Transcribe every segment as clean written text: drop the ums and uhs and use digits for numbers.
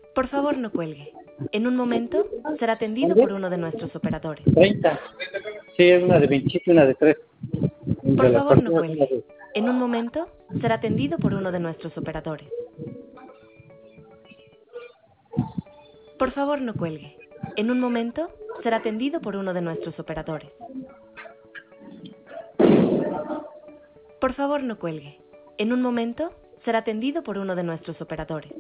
Por favor, no cuelgue. En un momento será atendido por uno de nuestros operadores. 30. Sí, es una de 27 y una de 3. Por De las favor, no partidas son las cuelgue. de... En un momento será atendido por uno de nuestros operadores. Por favor, no cuelgue. En un momento será atendido por uno de nuestros operadores. Por favor, no cuelgue. En un momento será atendido por uno de nuestros operadores.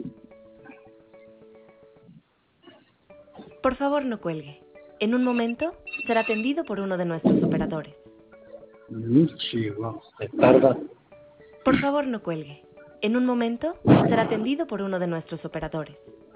Por favor, no cuelgue. En un momento será atendido por uno de nuestros operadores. Chihuahua, se tarda. Por favor, no cuelgue. En un momento será atendido por uno de nuestros operadores.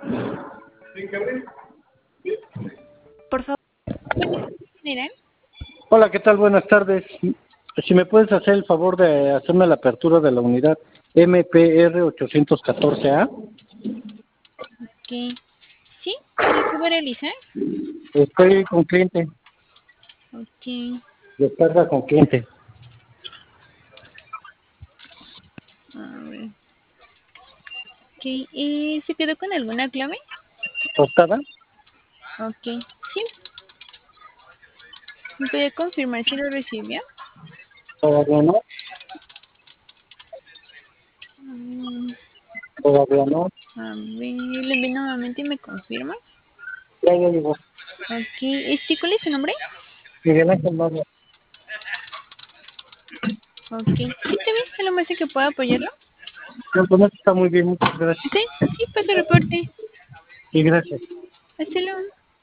Por favor. Miren, Hola, ¿qué tal? Buenas tardes. Si me puedes hacer el favor de hacerme la apertura de la unidad MPR 814A. que sí, ¿qué voy a realizar? Estoy con cliente. Ok, Descarga con cliente. a ver. Ok, ¿se quedó con alguna clave? ¿Tostada? Ok, sí. ¿Me puede confirmar si lo recibió? Todavía no. Mm, Todavía no. a ver, le envío nuevamente y me confirma. Ya llegó. Ok, ¿cuál es su nombre? Miguel Ángel Mario. Ok, sí, está bien, ¿es lo más en que pueda apoyarlo? No, pues no, está muy bien, muchas gracias. Sí, sí, pase reporte. Y gracias. Hasta luego.